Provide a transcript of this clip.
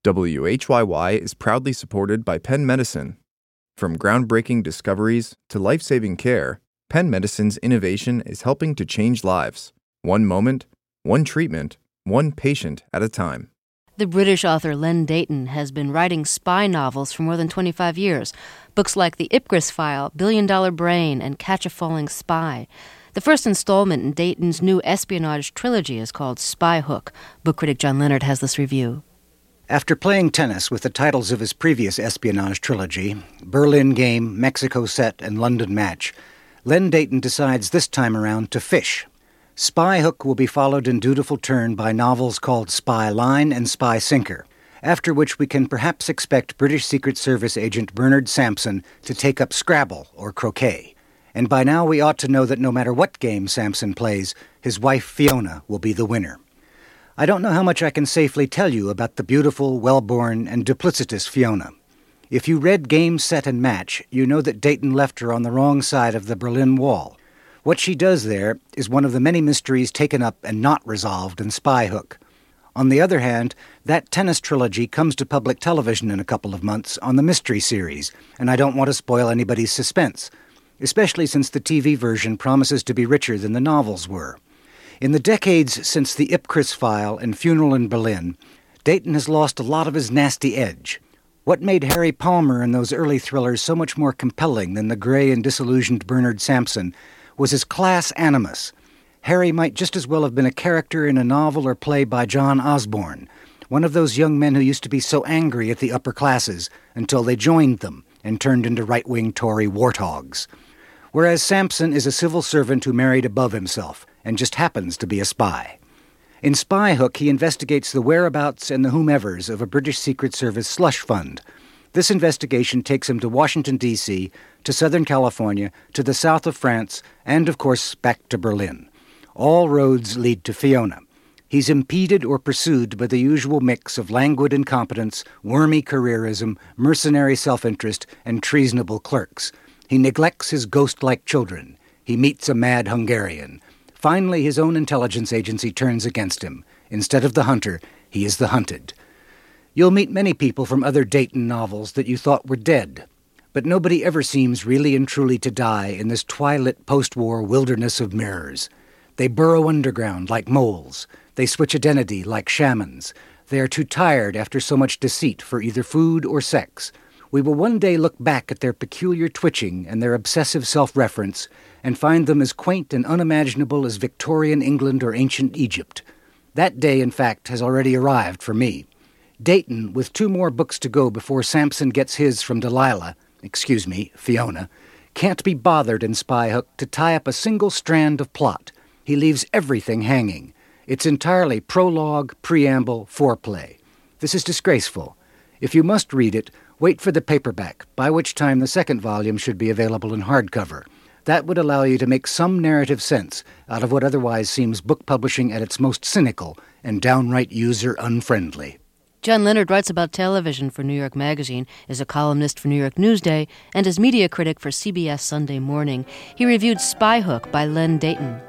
WHYY is proudly supported by Penn Medicine. From groundbreaking discoveries to life-saving care, Penn Medicine's innovation is helping to change lives. One moment, one treatment, one patient at a time. The British author Len Deighton has been writing spy novels for more than 25 years. Books like The Ipcress File, Billion Dollar Brain, and Catch a Falling Spy. The first installment in Deighton's new espionage trilogy is called Spy Hook. Book critic John Leonard has this review. After playing tennis with the titles of his previous espionage trilogy, Berlin Game, Mexico Set, and London Match, Len Deighton decides this time around to fish. Spy Hook will be followed in dutiful turn by novels called Spy Line and Spy Sinker, after which we can perhaps expect British Secret Service agent Bernard Sampson to take up Scrabble or croquet. And by now we ought to know that no matter what game Sampson plays, his wife Fiona will be the winner. I don't know how much I can safely tell you about the beautiful, well-born, and duplicitous Fiona. If you read Game, Set, and Match, you know that Deighton left her on the wrong side of the Berlin Wall. What she does there is one of the many mysteries taken up and not resolved in Spy Hook. On the other hand, that tennis trilogy comes to public television in a couple of months on the Mystery Series, and I don't want to spoil anybody's suspense, especially since the TV version promises to be richer than the novels were. In the decades since The Ipcress File and Funeral in Berlin, Deighton has lost a lot of his nasty edge. What made Harry Palmer in those early thrillers so much more compelling than the gray and disillusioned Bernard Sampson was his class animus. Harry might just as well have been a character in a novel or play by John Osborne, one of those young men who used to be so angry at the upper classes until they joined them and turned into right-wing Tory warthogs. Whereas Sampson is a civil servant who married above himself and just happens to be a spy. In Spy Hook, he investigates the whereabouts and the whomevers of a British Secret Service slush fund. This investigation takes him to Washington, D.C., to Southern California, to the south of France, and, of course, back to Berlin. All roads lead to Fiona. He's impeded or pursued by the usual mix of languid incompetence, wormy careerism, mercenary self-interest, and treasonable clerks. He neglects his ghost-like children. He meets a mad Hungarian. Finally, his own intelligence agency turns against him. Instead of the hunter, he is the hunted. You'll meet many people from other Deighton novels that you thought were dead, but nobody ever seems really and truly to die in this twilit post-war wilderness of mirrors. They burrow underground like moles. They switch identity like shamans. They are too tired after so much deceit for either food or sex. We will one day look back at their peculiar twitching and their obsessive self-reference and find them as quaint and unimaginable as Victorian England or ancient Egypt. That day, in fact, has already arrived for me. Deighton, with 2 more books to go before Sampson gets his from Fiona, can't be bothered in Spy Hook to tie up a single strand of plot. He leaves everything hanging. It's entirely prologue, preamble, foreplay. This is disgraceful. If you must read it, wait for the paperback, by which time the second volume should be available in hardcover. That would allow you to make some narrative sense out of what otherwise seems book publishing at its most cynical and downright user-unfriendly. John Leonard writes about television for New York Magazine, is a columnist for New York Newsday, and is media critic for CBS Sunday Morning. He reviewed Spy Hook by Len Deighton.